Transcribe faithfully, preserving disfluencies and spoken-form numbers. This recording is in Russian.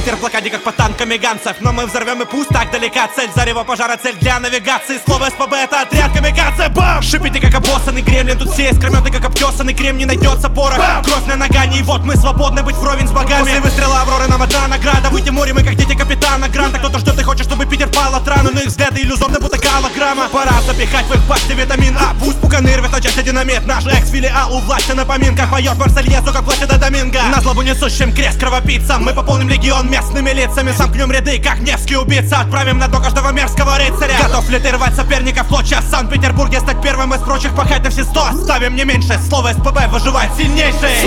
Питер в блокаде, как по танкам меганцев. Но мы взорвем и пусть так далека цель. Зарево пожара, цель для навигации. Слово СПБ — это отряд камикадзе. Бам! Шипите, как обоссанный кремлин. Тут все искрометы, как обтесанный крем. Не найдется порох. Бам! Кровь на нагане, и вот мы свободны быть вровень с богами. После выстрела Авроры нам одна награда. Выйти море, мы как дети капитана Гранта. Кто-то ждет и хочет, чтобы Питер пал от раны. Но их взгляды иллюзорны, будто голограмма. Пора запихать в их пасти витамин А. Пусть пуканы рвет на части динамит. Наш экс-филиал у власти на поминках поет Марсельезу, как площадь до Доминго. На злобу несущим крест кровопийцам мы пополним легион местными лицами. Сомкнем ряды, как Невский убийца. Отправим на дно каждого мерзкого рыцаря. Готов ли ты рвать соперников в час в Санкт-Петербурге, стать первым из прочих, пахать на все сто? Ставим не меньше, слово СПБ выживает сильнейший.